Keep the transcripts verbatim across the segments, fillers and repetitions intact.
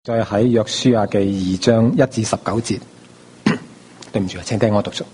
再喺約書亞記二章一至十九節，對唔住啊，請聽我讀述。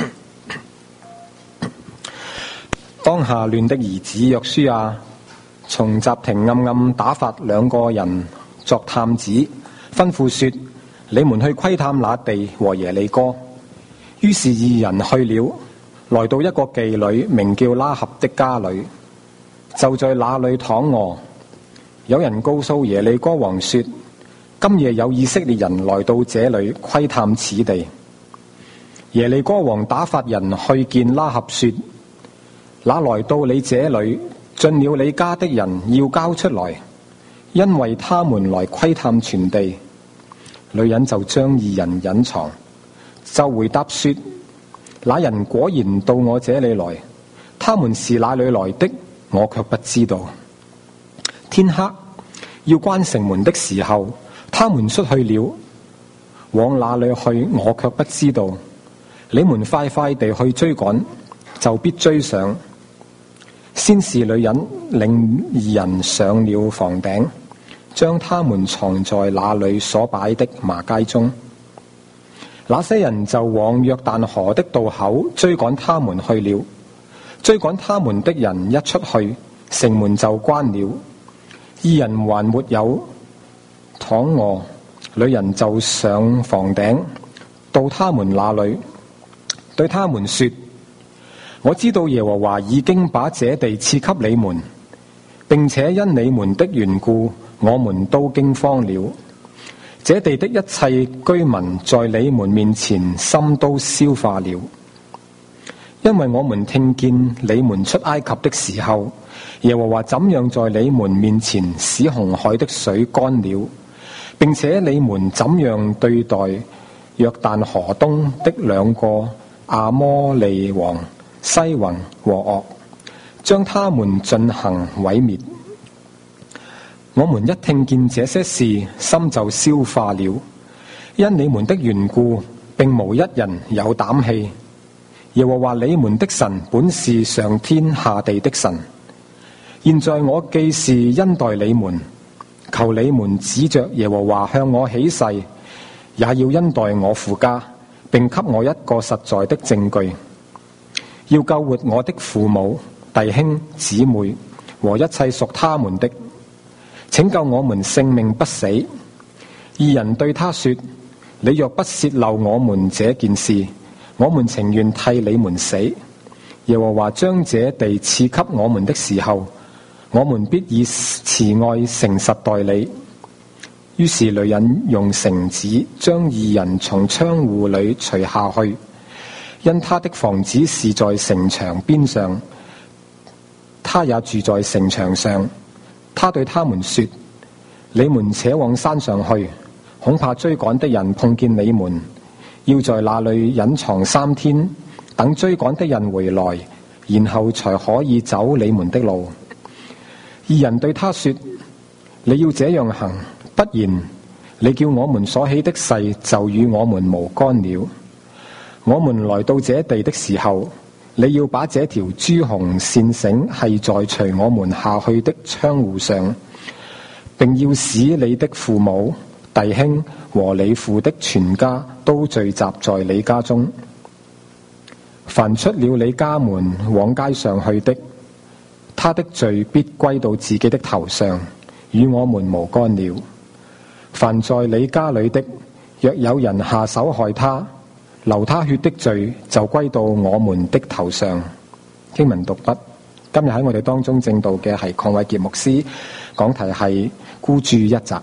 當下亂的兒子約書亞從什亭暗暗打發兩個人作探子，吩咐說：你們去窺探那地和耶利哥。於是二人去了，來到一個妓女名叫拉合的家裏，就在那裏躺臥。有人告訴耶利哥王說：今夜有以色列人來到這裏窺探此地。耶利哥王打發人去見拉合說：那來到你這裏進了你家的人要交出來，因為他們來窺探全地。女人就將二人隱藏，就回答說：那人果然到我這裏來，他們是哪裏來的，我卻不知道。天黑要關城門的時候，他們出去了，往哪裏去我卻不知道。你們快快地去追趕，就必追上。先是女人領二人上了房頂，將他們藏在那裏所擺的麻秸中。那些人就往約旦河的渡口追趕他們去了。追趕他們的人一出去，城門就關了。二人還沒有躺臥，女人就上房頂，到他們那裏，對他們說：我知道耶和華已經把這地賜給你們，並且因你們的緣故，我們都驚慌了。這地的一切居民在你們面前心都消化了，因為我們聽見你們出埃及的時候，耶和華怎樣在你們面前使紅海的水乾了，並且你們怎樣對待約旦河東的兩個亞摩利王西宏和噩，將他們進行毀滅。我們一聽見這些事，心就消化了，因你們的緣故，並無一人有膽氣。耶和華你們的神本是上天下地的神。現在我既是恩待你們，求你們指着耶和華向我起誓，也要恩待我父家，並給我一個實在的證據，要救活我的父母、弟兄、姊妹和一切屬他們的，拯救我們性命不死。二人對他說：你若不泄漏我們這件事，我們情願替你們死。耶和華將這地賜給我們的時候，我們必以慈愛誠實待你。於是女人用繩子將二人從窗戶裏除下去，因他的房子是在城牆邊上，他也住在城牆上。他對他們說：你們且往山上去，恐怕追趕的人碰見你們，要在那裏隱藏三天，等追趕的人回來，然後才可以走你們的路。二人對他說：你要這樣行，不然你叫我們所起的誓就與我們無干了。我們來到這地的時候，你要把這條朱紅線繩繫在隨我們下去的窗戶上，並要使你的父母、弟兄和你父的全家都聚集在你家中。凡出了你家門往街上去的，他的罪必歸到自己的頭上，與我們無干了。凡在你家裏的，若有人下手害他，流他血的罪就歸到我們的頭上。經文讀畢。今日喺我哋當中證道嘅係鄺偉傑牧師，講題係孤注一擲。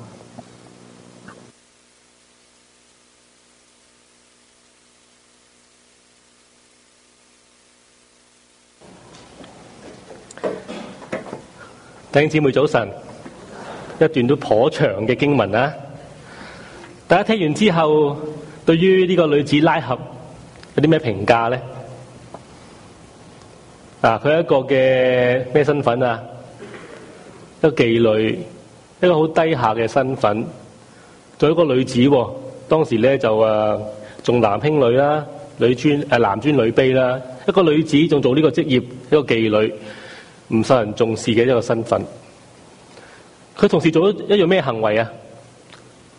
弟兄姊妹早晨，一段都頗長嘅經文啊！大家聽完之後，對於呢個女子拉合有啲咩評價咧？啊，佢係一個嘅咩身份啊？一個妓女，一個好低下嘅身份，做一個女子喎。當時咧就誒重男輕女啦，女尊誒男尊女卑啦。一個女子仲做呢個職業，一個妓女。唔受人重視嘅一個身份，佢同時做咗一樣咩行為啊？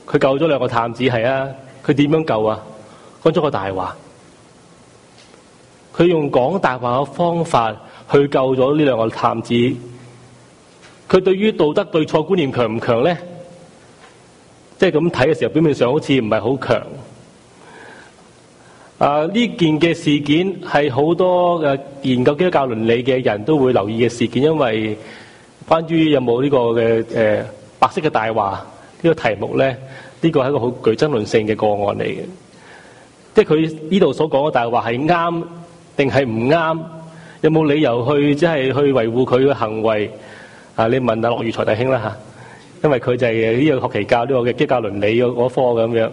佢救咗兩個探子係啊，佢點樣救啊？講咗個大話，佢用講大話嘅方法去救咗呢兩個探子。佢對於道德對錯觀念強唔強咧？即係咁睇嘅時候，表面上好似唔係好強。啊！呢件嘅事件係好多嘅研究基督教倫理嘅人都會留意嘅事件，因為關於有冇呢個嘅誒、呃、白色嘅大話呢個題目咧，呢個係一個好具爭論性嘅個案嚟嘅。即係佢呢度所講嘅大話係啱定係唔啱？有冇理由去即係去維護佢嘅行為？啊！你問下駱如才弟兄啦嚇，因為佢就係呢個學期教呢個嘅基督教倫理嗰科咁樣。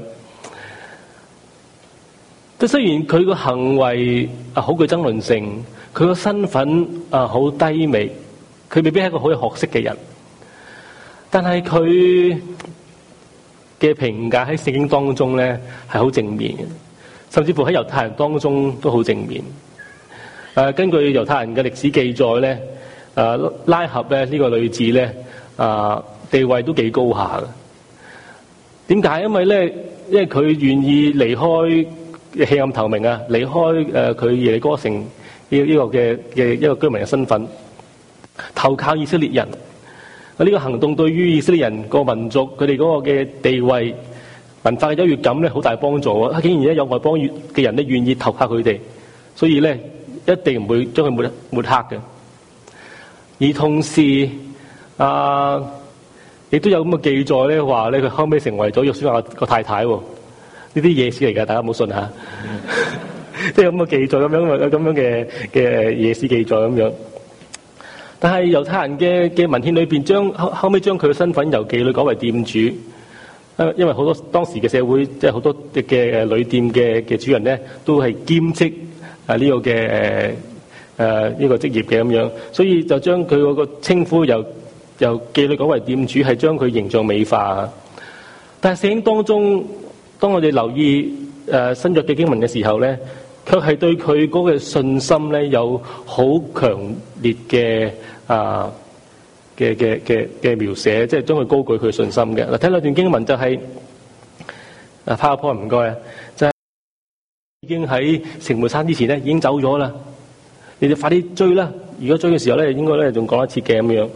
即雖然佢個行為啊好具爭論性，佢個身份啊好低微，佢未必係一個好有學識嘅人，但係佢嘅評價喺聖經當中咧係好正面嘅，甚至乎喺猶太人當中都好正面。誒，根據猶太人嘅歷史記載咧，誒拉合咧呢個女子咧啊地位都幾高下嘅。點解？因為咧，因為佢願意離開棄暗投明啊，離開誒佢耶利哥城呢呢個嘅嘅一個居民嘅身份，投靠以色列人。啊，呢個行動對於以色列人個民族佢哋嗰個嘅地位、文化嘅優越感咧，好大幫助啊！竟然咧有外邦嘅人咧願意投靠佢哋，所以咧一定唔會將佢抹抹黑嘅。而同時啊，亦都有咁嘅記載咧，話咧佢後尾成為咗約書亞個太太喎。呢啲野史嚟㗎，大家唔好信嚇。即係咁嘅記載，咁樣有咁樣嘅嘅野史記載咁樣。但係猶太人嘅嘅文獻裏邊，將後後尾將佢嘅身份由妓女改為店主。因為好多當時嘅社會，即係好多嘅誒旅店嘅嘅主人咧，都係兼職啊呢個嘅誒誒呢個職業嘅咁樣，所以就將佢嗰個稱呼由由妓女改為店主，係將佢形象美化。但係聖經當中，當我哋留意誒、呃、新約嘅經文嘅時候咧，卻係對佢嗰個信心咧有好強烈嘅啊嘅嘅嘅嘅描寫，即係將佢高舉佢信心嘅。嗱，睇兩段經文就係、是、啊，拋個 point 唔該啊，就係、是、已經喺城門山之前咧已經走咗啦，你哋快啲追啦！如果追嘅時候咧，應該咧仲講一次嘅咁樣。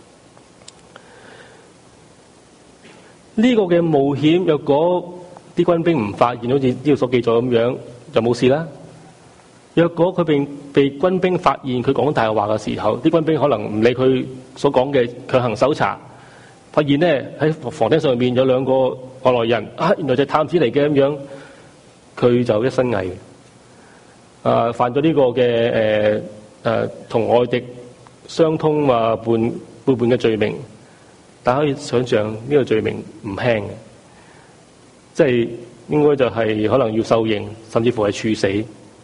呢、這個嘅冒險，若果啲軍兵唔發現，好似呢度所記載咁樣，就冇事啦。若果佢被被軍兵發現佢講大話嘅時候，啲軍兵可能唔理佢所講嘅強行搜查，發現咧喺房頂上面有兩個外來人，啊，原來就係探子嚟嘅咁樣，佢就一身蟻，啊，犯咗呢個嘅誒誒同外敵相通啊叛背叛嘅罪名。大家可以想象呢個罪名唔輕嘅。即係應該就係可能要受刑，甚至乎係處死。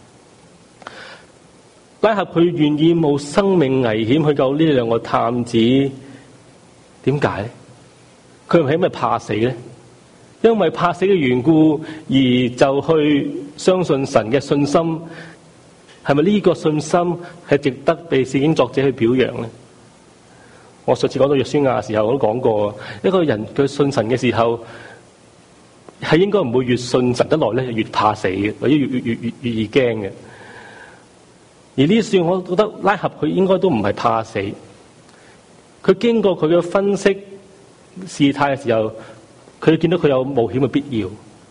拉合佢願意冒生命危險去救呢兩個探子，點解？佢唔係因為怕死咧？因為怕死嘅緣故而就去相信神嘅信心，係咪呢個信心係值得被聖經作者去表揚咧？我上次講到約書亞嘅時候，我都講過，一個人佢信神嘅時候，係應該唔會越信神得耐咧，越怕死嘅，或者越越越越越易驚嘅。而呢算，我覺得拉合佢應該都唔係怕死。佢經過佢嘅分析事態嘅時候，佢見到佢有冒險嘅必要。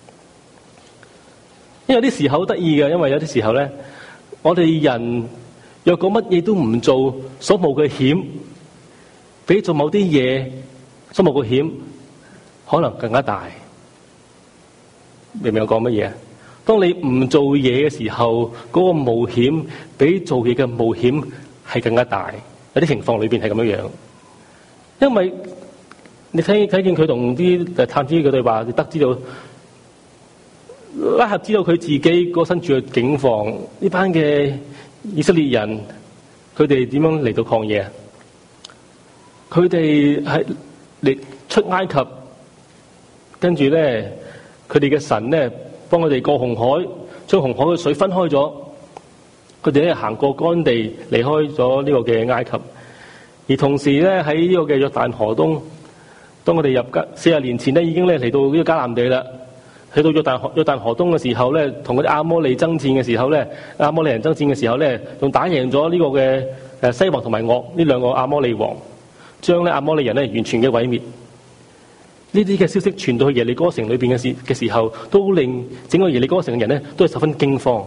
因為有啲時候好得意嘅，因為有啲時候咧，我哋人若果乜嘢都唔做，所冒嘅險，比做某啲嘢所冒嘅險可能更加大。明唔明我講乜嘢？當你唔做嘢嘅時候，嗰、那個冒險比做嘢嘅冒險係更加大。有啲情況裏邊係咁樣樣，因為你睇睇見佢同啲探子嘅對話，你得知道拉合知道佢自己嗰身處嘅境況，呢班嘅以色列人佢哋點樣嚟到曠野？佢哋係嚟出埃及，跟住咧。佢哋嘅神咧，幫佢哋過紅海，將紅海嘅水分開咗。佢哋咧行過乾地，離開咗呢個嘅埃及。而同時咧喺呢個嘅約旦河東， 當我哋入加四十年前咧，已經咧嚟到呢個迦南地啦。去到約旦河約旦河東嘅時候咧，同嗰啲亞摩利爭戰嘅時候咧，亞摩利人爭戰嘅時候咧，仲打贏咗呢個嘅誒西王同埋噩呢兩個亞摩利王，將咧亞摩利人咧完全嘅毀滅。呢啲嘅消息傳到去耶利哥城裏邊嘅時嘅時候，都令整個耶利哥城嘅人咧都係十分驚慌。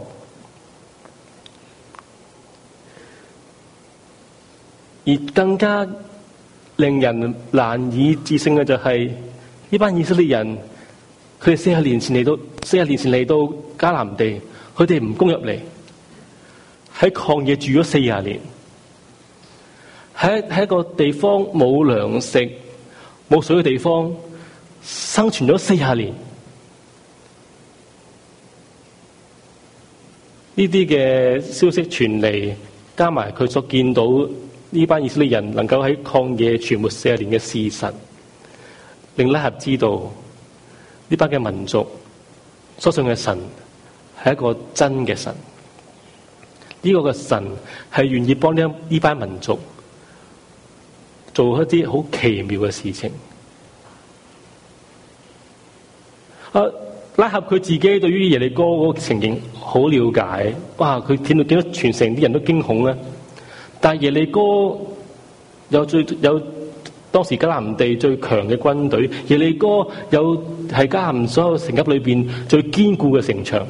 而更加令人難以置信嘅就係、是、呢班以色列人。佢哋四十年前嚟到，四十年前嚟到迦南地，佢哋唔攻入嚟，喺曠野住咗四十年，喺喺一個地方冇糧食、冇水嘅地方生存咗四十年。呢啲嘅消息傳嚟，加埋佢所見到呢班以色列人能夠喺曠野存活四十年嘅事實，令拉合知道。呢班嘅民族所信嘅神係一個真嘅神，呢、這個嘅神係願意幫呢呢班民族做一啲好奇妙嘅事情。啊，拉合佢自己對於耶利哥嗰個情形好了解，哇！佢見到見到全城啲人都驚恐咧，但係耶利哥有最有。當時迦南地最強嘅軍隊，耶利哥有係迦南所有城邑裏邊最堅固嘅城牆，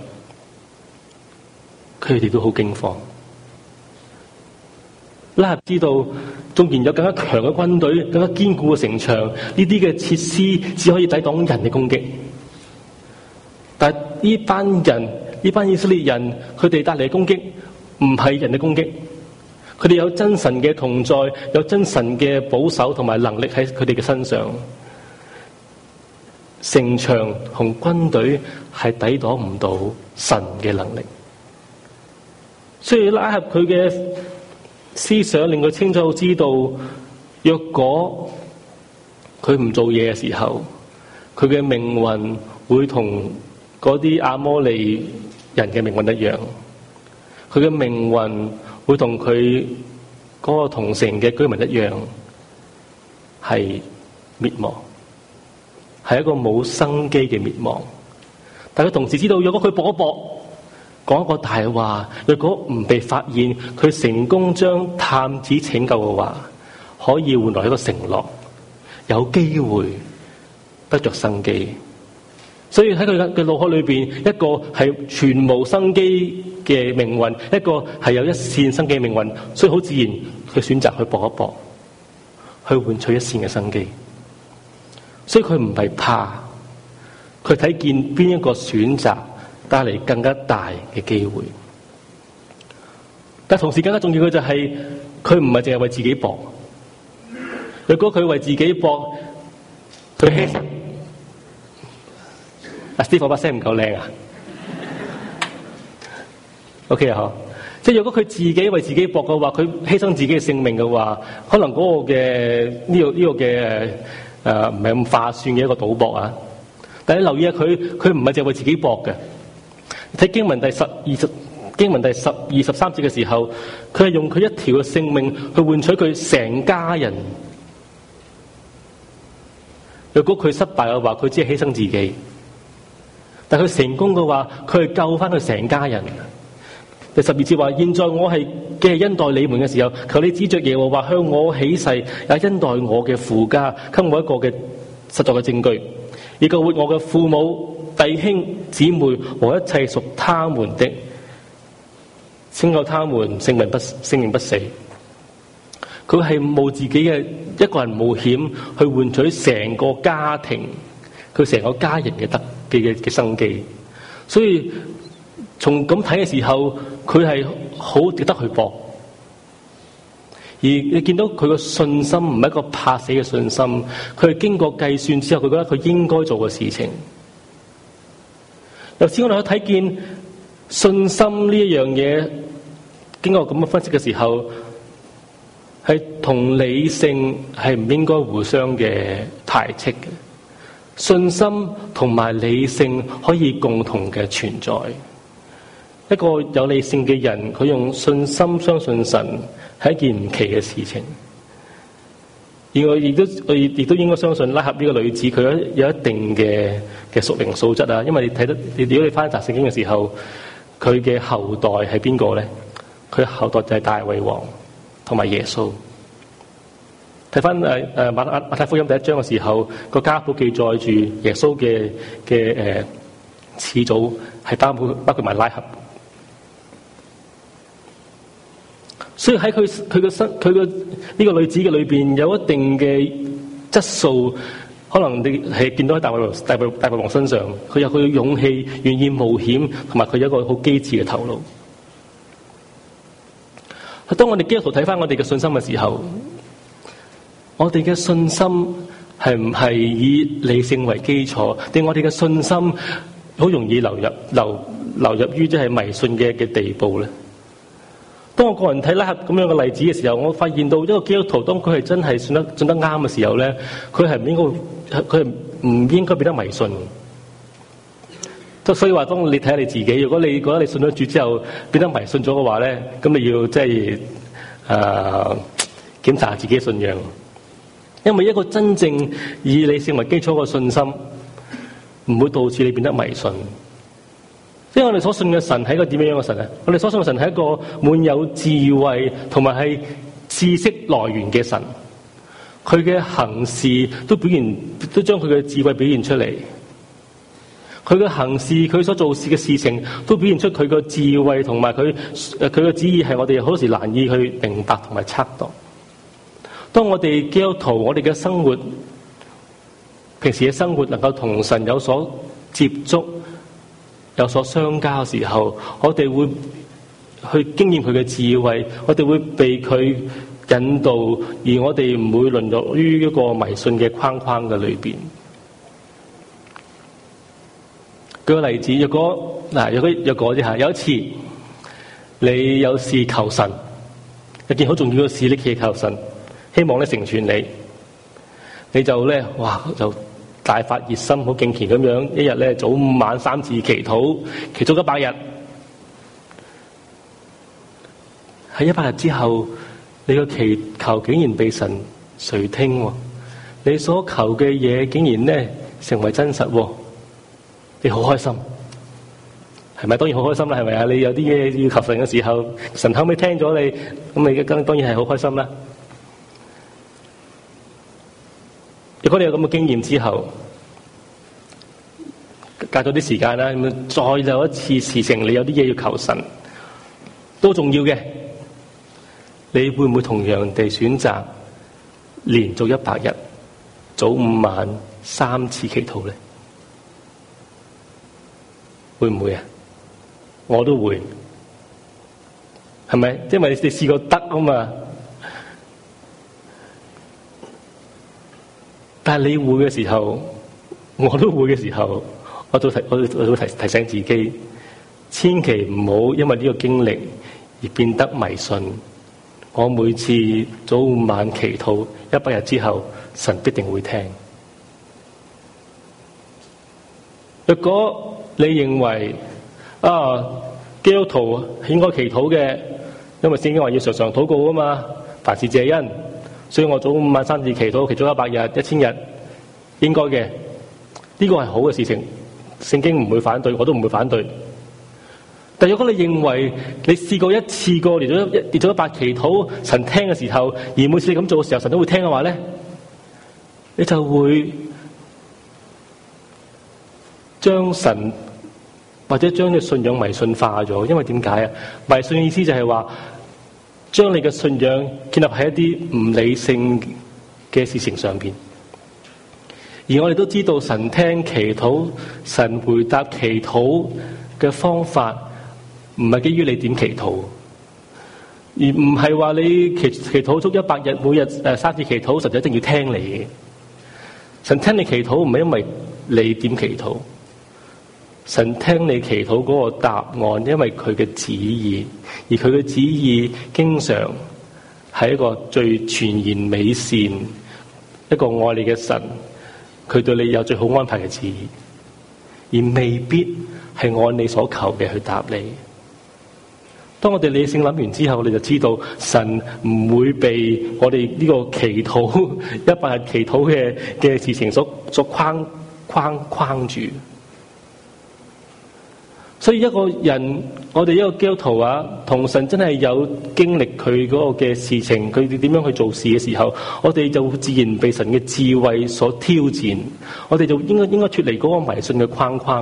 佢哋都好驚慌。拉合知道，縱然有更加強嘅軍隊、更加堅固嘅城牆，呢啲嘅設施只可以抵擋人嘅攻擊，但係呢班人、呢班以色列人，佢哋帶嚟嘅攻擊唔係人嘅攻擊。佢哋有真神嘅同在，有真神嘅保守同埋能力喺佢哋嘅身上。城牆同軍隊係抵擋唔到神嘅能力，所以拉合佢嘅思想令佢清楚知道，若果佢唔做嘢嘅時候，佢嘅命運會同嗰啲亞摩利人嘅命運一樣，佢嘅命運會同佢嗰個同城嘅居民一樣，係滅亡，係一個冇生機嘅滅亡。但佢同時知道，若果佢搏一搏，講一個大話，若果唔被發現，佢成功將探子拯救嘅話，可以換來一個承諾，有機會得着生機。所以喺佢嘅腦海裏邊，一個係全無生機嘅命運，一個係有一線生機嘅命運，所以好自然佢選擇去搏一搏，去換取一線嘅生機。所以佢唔係怕，佢睇見邊一個選擇帶嚟更加大嘅機會。但同時更加重要嘅就係，佢唔係淨係為自己搏。如果佢為自己搏，佢犧牲。阿師傅把聲唔夠靚啊 ？OK 啊，即係如果佢自己為自己搏嘅話，佢犧牲自己嘅性命嘅話，可能嗰個嘅呢、這個呢、這個嘅誒唔係咁划算嘅一個賭博啊！但係你留意下佢，佢唔係淨係為自己搏嘅。睇經文第十二十經文第十二十三節嘅時候，佢係用佢一條嘅性命去換取佢成家人。如果佢失敗嘅話，佢只係犧牲自己。但佢成功嘅話，佢係救翻佢成家人。第十二節話：現在我係嘅恩待你們嘅時候，求你指着耶和華向我起誓，也恩待我嘅父家，給我一個嘅實在嘅證據，以救活我嘅父母、弟兄、姊妹和一切屬他們的，拯救他們性命不性命不死。佢係冒自己嘅一個人冒險去換取成個家庭，佢成個家人嘅得嘅嘅生機。所以從咁睇嘅時候，佢係好值得去搏。而你見到佢個信心唔係一個怕死嘅信心，佢係經過計算之後，佢覺得佢應該做嘅事情。由此我哋可以睇見信心呢一樣嘢，經過咁嘅分析嘅時候，係同理性係唔應該互相嘅排斥嘅。信心同埋理性可以共同嘅存在。一個有理性嘅人，佢用信心相信神係一件唔奇嘅事情。 而我亦都我亦都應該相信拉合呢個女子佢有有一定嘅嘅屬靈素質啊，因為你睇得，如果你翻查聖經嘅時候，佢嘅後代係邊個咧？佢後代就係大衛王同埋耶穌。睇翻誒誒馬馬馬太福音第一章嘅時候，個家譜記載住耶穌嘅嘅誒始祖係包括包括埋拉合。所以喺佢佢個身佢個呢個女子嘅裏邊有一定嘅質素，可能你係見到喺大衛王大衛大衛王身上，佢有佢嘅勇氣，願意冒險，同埋佢有一個好機智嘅頭腦。當我哋基督徒睇翻我哋嘅信心嘅時候，我哋嘅信心係唔係以理性為基礎，定我哋嘅信心好容易流入流流入於即係迷信嘅嘅地步咧？當我個人睇拉合咁樣嘅例子嘅時候，我發現到一個基督徒，當佢係真係信得信得啱嘅時候咧，佢係唔應該，佢係唔應該變得迷信。所以話，當你睇下你自己，如果你覺得你信咗主之後變得迷信咗嘅話咧，咁你要即係誒檢查下自己嘅信仰，因為一個真正以理性為基礎嘅信心，唔會導致你變得迷信。因為我哋所信嘅神係一個點樣樣嘅神啊？我哋所信嘅神係一個滿有智慧同埋係知識來源嘅神，佢嘅行事都表現，都將佢嘅智慧表現出嚟。佢嘅行事，佢所做事嘅事情，都表現出佢嘅智慧同埋佢誒佢嘅旨意係我哋好多時難以去明白同埋測度。當我哋基督徒，我哋嘅生活，平時嘅生活能夠同神有所接觸，有所相交嘅時候，我哋會去經驗佢嘅智慧，我哋會被佢引導，而我哋唔會淪落於一個迷信嘅框框嘅裏邊。舉個例子，若果嗱，若果若果啫嚇，有一次你有事求神，有件好重要嘅事，你祈求神，希望咧成全你，你就咧哇就大發熱心，好敬虔咁樣，一日咧早午晚三次祈禱，祈禱一百日。喺一百日之後，你個祈求竟然被神垂聽喎，你所求嘅嘢竟然咧成為真實喎，你好開心，係咪？當然好開心啦，係咪啊？你有啲嘢要求神嘅時候，神後尾聽咗你，咁你梗當然係好開心啦。如果你有咁嘅經驗之後，隔咗啲時間啦，咁再有一次事情，你有啲嘢要求神，都重要嘅，你會唔會同樣地選擇連續一百日早午晚三次祈禱咧？會唔會啊？我都會，係咪？因為你試過得啊嘛。但係你會嘅時候，我都會嘅時候，我都提我都我都提提醒自己，千祈唔好因為呢個經歷而變得迷信。我每次早午晚祈禱一百日之後，神必定會聽。若果你認為啊，基督徒應該祈禱嘅，因為聖經話要常常禱告啊嘛，凡事謝恩，所以我早午晚三次祈禱，祈禱一百日、一千日，應該嘅，呢個係好嘅事情，聖經唔會反對，我都唔會反對。但如果你認為你試過一次過連咗一跌咗一百祈禱，神聽嘅時候，而每次你咁做嘅時候，神都會聽嘅話咧，你就會將神或者將你信仰迷信化咗。因為點解啊？迷信嘅意思就係話將你嘅信仰建立喺一啲唔理性嘅事情上邊。而我哋都知道神聽祈禱，神回答祈禱嘅方法唔係基於你點祈禱，而唔係話你祈祈禱足一百日，每日誒三次祈禱，神就一定要聽你嘅。神聽你祈禱唔係因為你點祈禱，神聽你祈禱嗰個答案，因為佢嘅旨意，而佢嘅旨意經常係一個最全然美善，一個愛你嘅神，佢對你有最好安排嘅旨意，而未必係按你所求嘅去答你。 當我哋理性諗完之後，你就知道神唔會被我哋呢個祈禱一百日祈禱嘅嘅事情所所框框框住。所以一個人，我哋一個基督徒啊，同神真係有經歷佢嗰個嘅事情，佢哋點樣去做事嘅時候，我哋就自然被神嘅智慧所挑戰，我哋就應該應該脫離嗰個迷信嘅框框。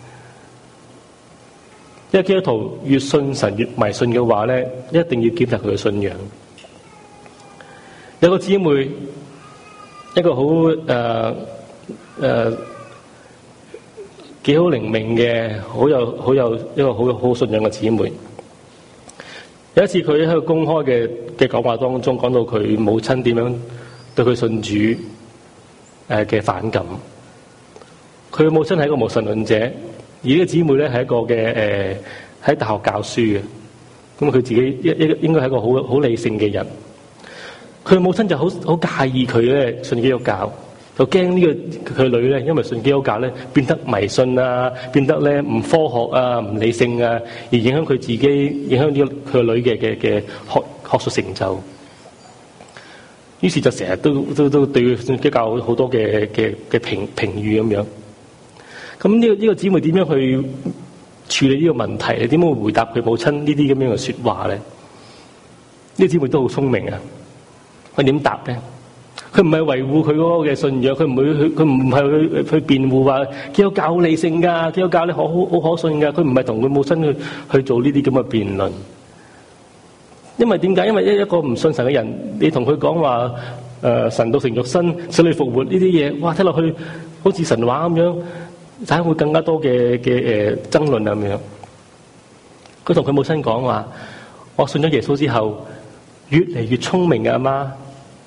因為基督徒越信神越迷信嘅話咧，一定要檢查佢嘅信仰。有個姊妹，一個好誒誒幾好靈命嘅，好有好有一個好好信仰嘅姊妹。有一次佢喺個公開嘅嘅講話當中，講到佢母親點樣對佢信主誒嘅反感。佢母親係一個無神論者。而呢個姊妹咧係一個嘅誒喺大學教書嘅，咁佢自己一一應該係一個好好理性嘅人。佢母親就好好介意佢咧信基督教，就驚呢個佢女咧因為信基督教咧變得迷信啊，變得咧唔科學啊，唔理性啊，而影響佢自己，影響呢個佢女嘅嘅嘅學學術成就。於是就成日都都都對信基督教好多嘅嘅嘅評評語咁樣。咁呢個呢個姊妹點樣去處理呢個問題？點樣會回答佢母親呢啲咁樣嘅說話咧？呢個姊妹都好聰明啊！佢點答咧？佢唔係維護佢嗰個嘅信仰，佢唔會去，佢唔係去去辯護話基督教好理性噶，基督教咧好好好可信噶。佢唔係同佢母親去去做呢啲咁嘅辯論。因為點解？因為一一個唔信神嘅人，你同佢講話誒神道成肉身、死裏復活呢啲嘢，哇！聽落去好似神話咁樣。睇會更加多嘅嘅誒爭論咁樣。佢同佢母親講話：我信咗耶穌之後，越嚟越聰明嘅阿媽。呢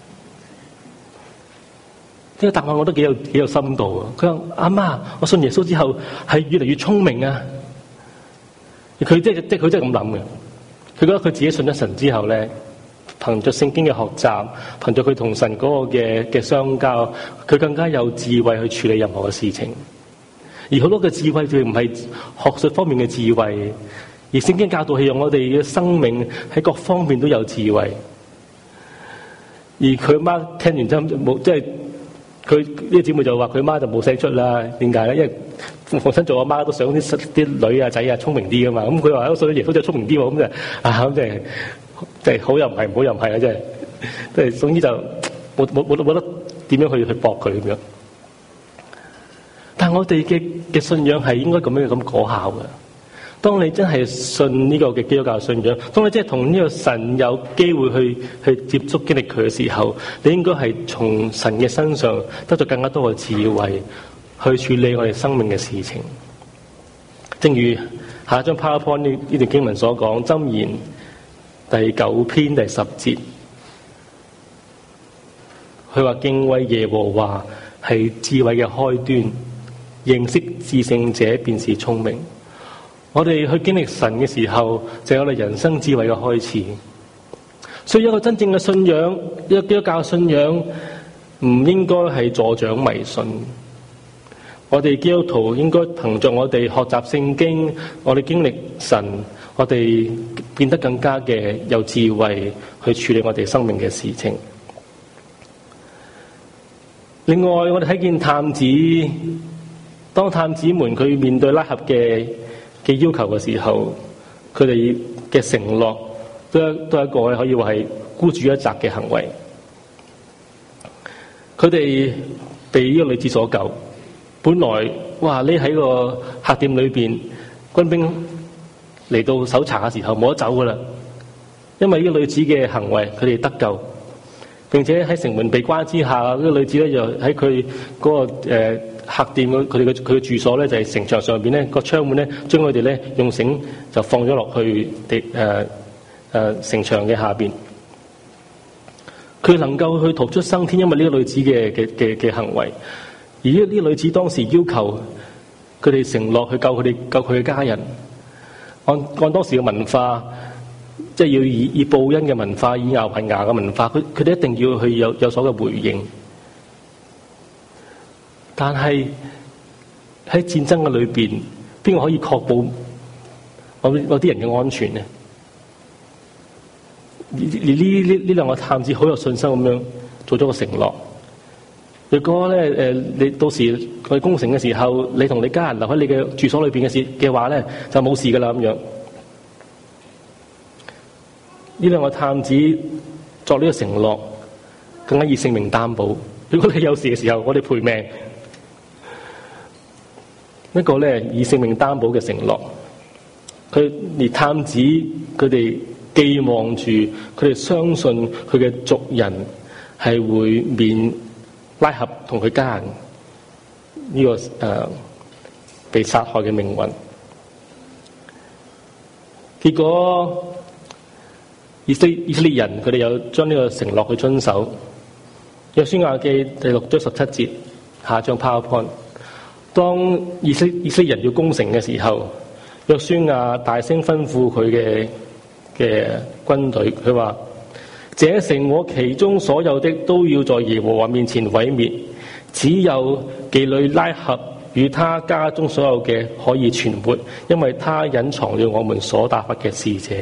個答案我都幾有幾有深度啊！佢話：阿媽，我信耶穌之後係越嚟越聰明啊！佢即係即係佢真係咁諗嘅。佢覺得佢自己信咗神之後咧，憑着聖經嘅學習，憑着佢同神嗰個嘅嘅相交，佢更加有智慧去處理任何嘅事情。而好多嘅智慧，佢唔係學術方面嘅智慧，而聖經教導係讓我哋嘅生命喺各方面都有智慧。而佢媽聽完之後冇，即係佢呢個姊妹就話佢媽就冇聲出啦。點解咧？因為父親做阿媽都想啲啲女啊仔啊聰明啲噶嘛。咁佢話我信咗耶穌就聰明啲喎。咁就啊咁即係即係好又唔係，唔好又唔係啊！即係即係總之就冇冇冇冇得點樣去去駁佢咁樣。但係我哋嘅嘅信仰係應該咁樣咁果效嘅。當你真係信呢個嘅基督教信仰，當你真係同呢個神有機會去去接觸經歷佢嘅時候，你應該係從神嘅身上得到更加多嘅智慧去處理我哋生命嘅事情。正如下一張 PowerPoint 呢呢段經文所講，箴言第九篇第十節，佢話敬畏耶和華係智慧嘅開端。認識至聖者便是聰明。我哋去經歷神嘅時候，就係我哋人生智慧嘅開始。所以一個真正嘅信仰，一個基督教信仰，唔應該係助長迷信。我哋基督徒應該憑着我哋學習聖經，我哋經歷神，我哋變得更加嘅有智慧去處理我哋生命嘅事情。另外，我哋睇見探子。當探子們佢面對拉合嘅嘅要求嘅時候，佢哋嘅承諾都都係一個可以話係孤注一擲嘅行為。佢哋被呢個女子所救，本來哇匿喺個客店裏邊，軍兵嚟到搜查嘅時候冇得走噶啦，因為呢個女子嘅行為，佢哋得救，並且喺城門被關之下，呢、這個女子咧就喺佢嗰個誒。呃客店佢哋嘅佢嘅住所咧就係城牆上邊咧個窗門咧將佢哋咧用繩就放咗落去地誒誒城牆嘅下邊。佢能夠去逃出生天，因為呢個女子嘅嘅嘅嘅行為。而呢呢個女子當時要求佢哋承諾去救佢哋救佢嘅家人。按按當時嘅文化，即係要以以報恩嘅文化，以牙還牙嘅文化，佢佢哋一定要去有有所嘅回應。但係喺戰爭嘅裏邊，邊個可以確保我我啲人嘅安全呢？ 呢呢呢兩個探子好有信心咁樣做咗個承諾。如果咧誒，你到時去攻城嘅時候，你同你家人留喺你嘅住所裏邊嘅事嘅話咧，就冇事噶啦咁樣。呢兩個探子作呢個承諾，更加以性命擔保。如果你有事嘅時候，我哋賠命。一個咧以性命擔保嘅承諾，佢連探子佢哋寄望住，佢哋相信佢嘅族人係會免拉合同佢家人呢、這個誒、呃、被殺害嘅命運。結果以色以色列人佢哋有將呢個承諾去遵守。約書亞記第六章十七節，下張 PowerPoint。當以色以色列人要攻城嘅時候，約書亞大聲吩咐佢嘅嘅軍隊，佢話：這城和其中所有的都要在耶和華面前毀滅，只有妓女拉合與他家中所有嘅可以存活，因為他隱藏了我們所打發嘅使者。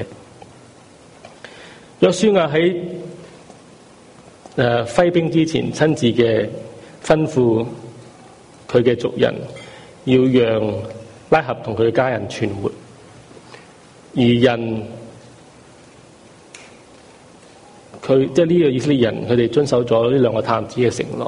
約書亞喺誒揮兵之前，親自嘅吩咐佢嘅族人，要讓拉合同佢嘅家人存活，而人佢即係呢個以色列人，佢哋遵守咗呢兩個探子嘅承諾。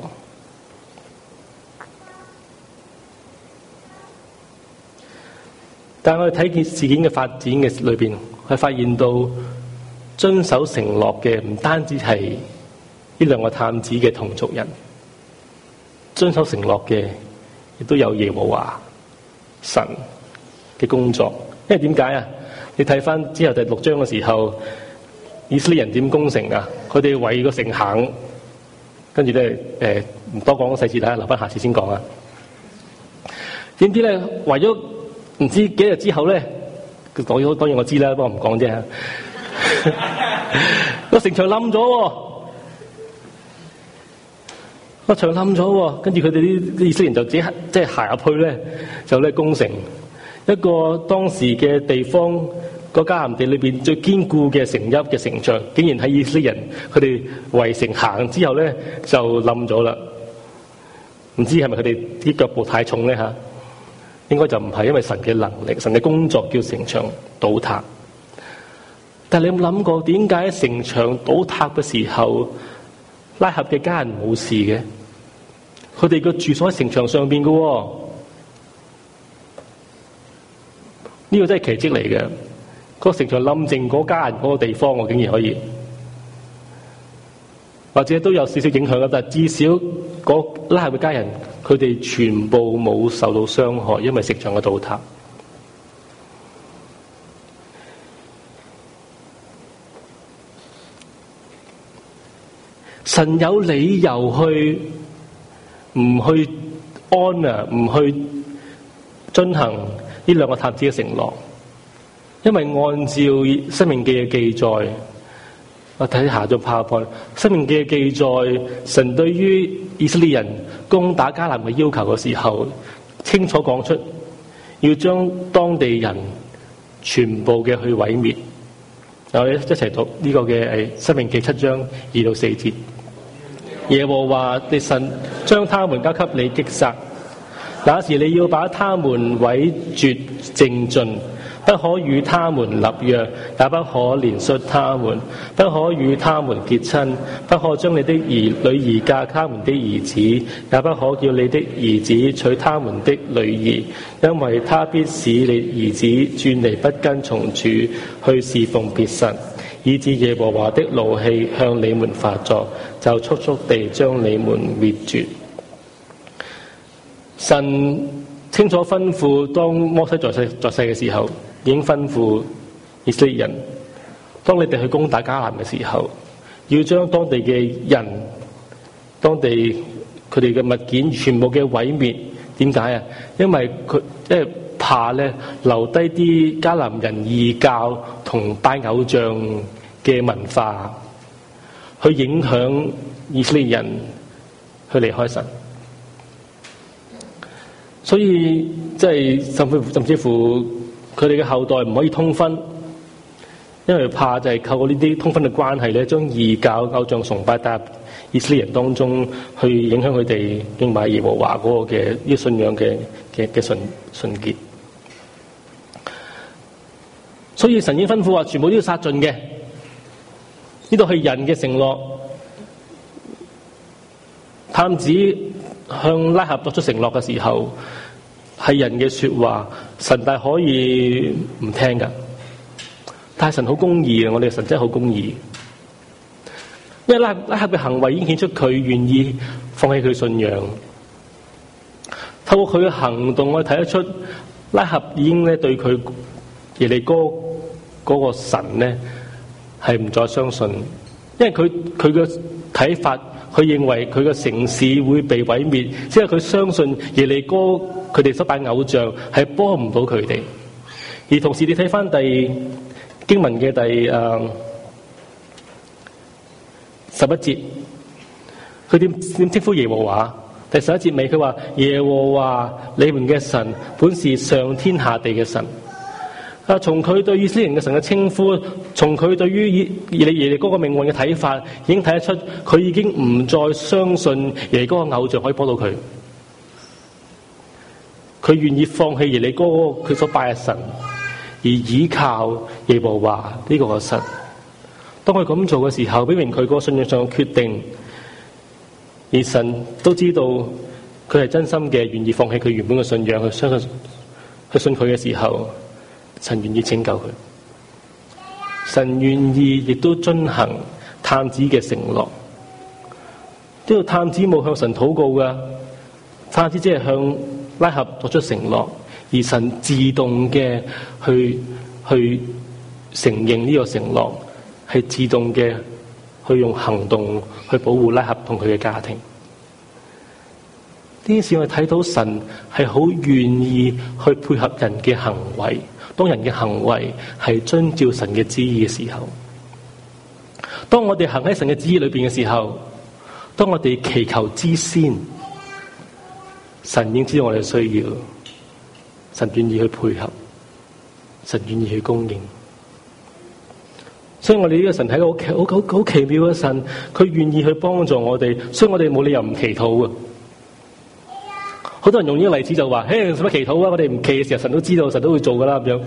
但係我哋睇見事件嘅發展嘅裏邊，係發現到遵守承諾嘅唔單止係呢兩個探子嘅同族人，遵守承諾嘅亦都有耶和華神嘅工作。因為點解啊？你睇翻之後第六章嘅時候，以色列人點攻城啊？佢哋圍個城行，跟住咧誒唔多講細節啦，留翻下次先講啊。點知咧圍咗唔知幾日之後咧，當然當然我知啦，不過唔講啫。個城牆冧咗喎，個牆冧咗喎，跟住佢哋啲以色列人就即係即係行入去咧，就咧攻城。一個當時嘅地方個迦南地裏邊最堅固嘅城邑嘅城牆，竟然喺以色列人佢哋圍城行之後咧就冧咗啦。唔知係咪佢哋啲腳步太重咧嚇？應該就唔係，因為神嘅能力、神嘅工作叫城牆倒塌。但係你有冇諗過，點解城牆倒塌嘅時候，拉合嘅家人冇事嘅？佢哋個住所喺城牆上邊嘅喎，呢個真係奇蹟嚟嘅。嗰個城牆冧靜嗰家人嗰個地方，我竟然可以，或者都有少少影響嘅，但係至少嗰拉合嘅家人，佢哋全部冇受到傷害，因為城牆嘅倒塌。神有理由去唔去安啊，唔去遵行呢兩個探子嘅承諾，因為按照申命記嘅記載，我睇下咗 PowerPoint，申命記嘅記載，神對於以色列人攻打迦南嘅要求嘅時候，清楚講出要將當地人全部嘅去毀滅。我哋一齊讀呢個嘅係申命記七章二到四節。耶和華的神將他們交給你擊殺，那時你要把他們毀絕淨盡，不可與他們立約，也不可憐恤他們，不可與他們結親，不可將你的兒女兒嫁他們的兒子，也不可叫你的兒子娶他們的女兒，因為他必使你兒子轉離不跟從主，去侍奉別神，以致耶和華的怒氣向你們發作，就速速地將你們滅絕。神清楚吩咐，當摩西在世在世嘅時候，已經吩咐以色列人，當你哋去攻打迦南嘅時候，要將當地嘅人、當地佢哋嘅物件全部嘅毀滅。點解啊？因為佢即係怕咧留低啲迦南人異教同拜偶像嘅文化，去影響以色列人去離開神。所以即係甚至甚至乎佢哋嘅後代唔可以通婚， 因為怕就係透過呢啲通婚嘅關係咧，將異教偶像崇拜帶入以色列人當中，去影響佢哋敬拜耶和華嗰個嘅呢個信仰嘅嘅嘅純純潔。所以神已經吩咐話，全部都要殺盡嘅。呢度係人嘅承諾。探子向拉合作出承諾嘅時候，係人嘅說話，神大可以唔聽噶。但係神好公義啊！我哋神真係好公義。因為拉拉合嘅行為已經顯出佢願意放棄佢信仰。透過佢嘅行動，我哋睇得出拉合已經咧對佢耶利哥嗰個神咧係唔再相信，因為佢佢嘅睇法。佢認為佢個城市會被毀滅，即係佢相信耶利哥佢哋所拜偶像係幫唔到佢哋。而同時你睇翻第經文嘅第誒十一節，佢點點稱呼耶和華？第十一節尾佢話耶和華你們嘅神本是上天下地嘅神。啊！從佢對以色列人嘅神嘅稱呼，從佢對於耶利耶利哥個命運嘅睇法，已經睇得出佢已經唔再相信耶利哥嘅偶像可以幫到佢。佢願意放棄耶利哥佢所拜嘅神，而倚靠耶和華呢個神。當佢咁做嘅時候，表明佢個信仰上嘅決定，而神都知道佢係真心嘅，願意放棄佢原本嘅信仰，去相信去信佢嘅時候。神願意拯救佢，神願意亦都遵行探子嘅承諾。呢個探子冇向神禱告噶，探子只係向拉合作出承諾，而神自動嘅去去承認呢個承諾，係自動嘅去用行動去保護拉合同佢嘅家庭。呢件事我哋睇到神係好願意去配合人嘅行為。當人嘅行為係遵照神嘅旨意嘅時候，當我哋行喺神嘅旨意裏邊嘅時候，當我哋祈求之先，神已經知道我哋嘅需要，神願意去配合，神願意去供應。所以我哋呢個神係一個好奇好好好奇妙嘅神，佢願意去幫助我哋，所以我哋冇理由唔祈禱啊！好多人用呢個例子就話：嘿，使乜祈禱啊？我哋唔祈嘅時候，神都知道，神都會做噶啦咁樣。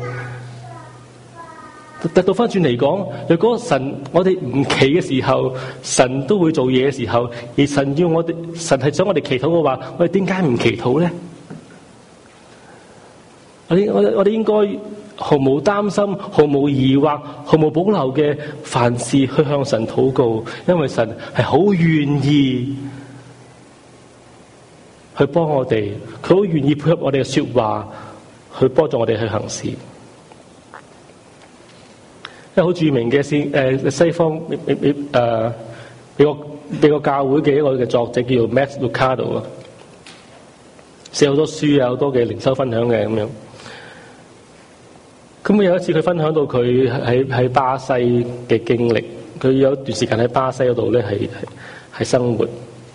但倒翻轉嚟講，若果神我哋唔祈嘅時候，神都會做嘢嘅時候，而神要我哋，神係想我哋祈禱嘅話，我哋點解唔祈禱咧？我哋我我哋應該毫無擔心、毫無疑惑、毫無保留嘅凡事去向神禱告，因為神係好願意去幫我哋，佢好願意配合我哋嘅說話，去幫助我哋去行事。一個好著名嘅先誒西方美美美誒美國美國教會嘅一個嘅作者叫做 Max Lucado 啊，寫好多書啊，好多嘅靈修分享嘅咁樣。咁有一次佢分享到佢喺喺巴西嘅經歷，佢有一段時間喺巴西嗰度咧係係生活。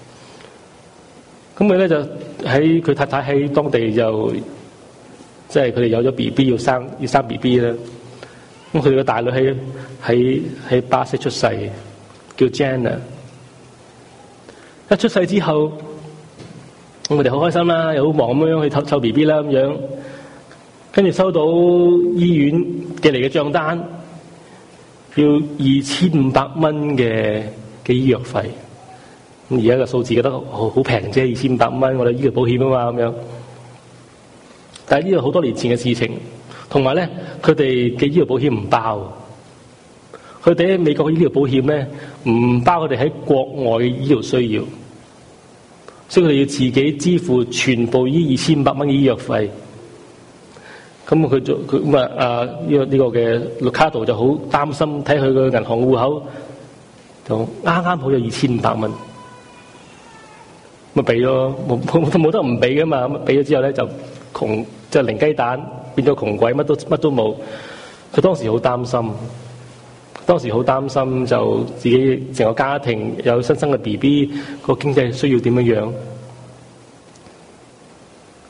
咁佢咧就喺佢太太喺當地就即係佢哋有咗 B B 要生要生 B B 啦。咁佢哋嘅大女喺喺喺巴西出世，叫 Jenna。一出世之後，咁佢哋好開心啦，又好忙咁樣去湊湊 B B 啦咁樣。跟住收到醫院寄嚟嘅賬單，要二千五百蚊嘅嘅醫藥費。咁而家嘅數字覺得好好平啫，二千五百蚊，我哋醫療保險啊嘛咁樣。但係呢個好多年前嘅事情，同埋咧，佢哋嘅醫療保險唔包。佢哋喺美國嘅醫療保險咧，唔包佢哋喺國外嘅醫療需要，所以佢哋要自己支付全部呢二千五百蚊嘅醫藥費。咁佢就佢咁啊啊呢個呢個嘅 Lucado 就好擔心，睇佢個銀行戶口就啱啱好有二千五百蚊。咪俾咯，冇冇冇得唔俾噶嘛？咁俾咗之後咧就窮，即係零雞蛋變咗窮鬼，乜都乜都冇。佢當時好擔心，當時好擔心就自己成個家庭有新生嘅 B B 個經濟需要點樣樣。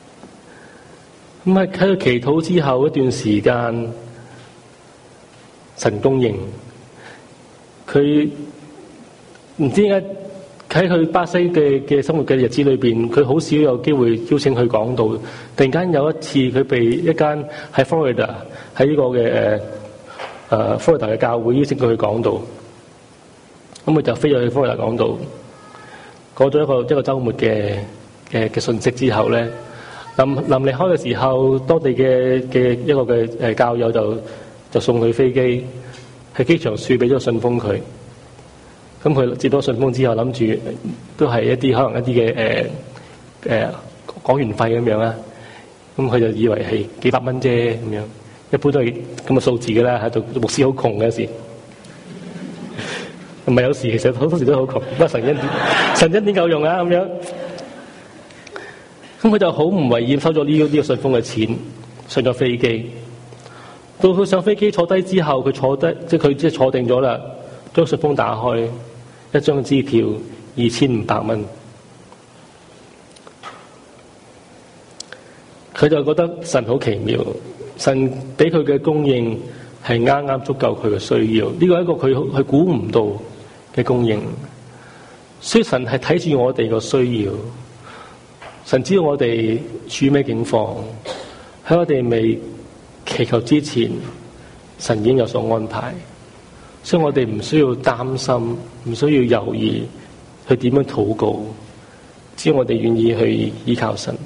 咁喺喺佢祈禱之後一段時間， 神供應。佢唔知點解喺佢巴西嘅嘅生活嘅日子裏邊，佢好少有機會邀請佢講道。突然間有一次，佢被一間喺 Florida 喺呢個嘅誒誒 Florida 嘅教會邀請佢去講道，咁佢就飛咗去 Florida 講道。過咗一個一個週末嘅嘅嘅訊息之後咧，臨臨離開嘅時候，當地嘅嘅一個嘅誒教友就就送佢飛機，喺機場處俾咗信封佢。咁佢接到信封之後，諗住都係一啲可能一啲嘅誒誒講完費咁樣啦。咁佢就以為係幾百蚊啫咁樣，一般都係咁嘅數字嘅啦。喺度牧師好窮嘅時，唔係有時其實好多時都好窮，不過神恩典神恩典夠用啊咁樣。咁佢就好唔為意收咗呢呢個信封嘅錢，上咗飛機。到佢上飛機坐低之後，佢坐低即係佢即係坐定咗啦，將信封打開，一張支票二千五百蚊。佢就覺得神好奇妙，神俾佢嘅供應係啱啱足夠佢嘅需要。呢個係一個佢佢估唔到嘅供應。所以神係睇住我哋個需要，神知道我哋處咩境況，喺我哋未祈求之前，神已經有所安排。所以我哋唔需要擔心，唔需要猶豫去點樣禱告，只要我哋願意去依靠神。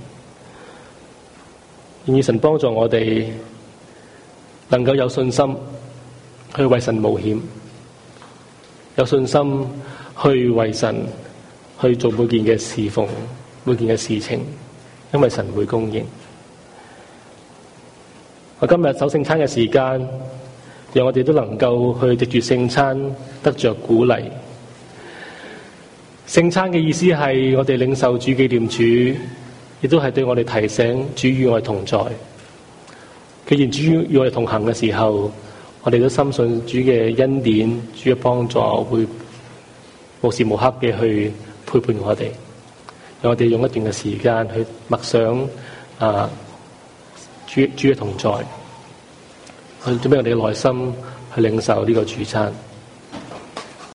願意神幫助我哋能夠有信心去為神冒險，有信心去為神去做每件嘅侍奉，每件嘅事情，因為神會供應。我今日守聖餐嘅時間，讓我哋都能夠去藉住聖餐得着鼓勵。聖餐嘅意思係我哋領受主紀念主，亦都係對我哋提醒主與我哋同在。既然主與我哋同行嘅時候，我哋都深信主嘅恩典、主嘅幫助會無時無刻嘅去陪伴我哋。讓我哋用一段嘅時間去默想啊主主嘅同在，去準備我哋嘅內心去領受呢個主餐。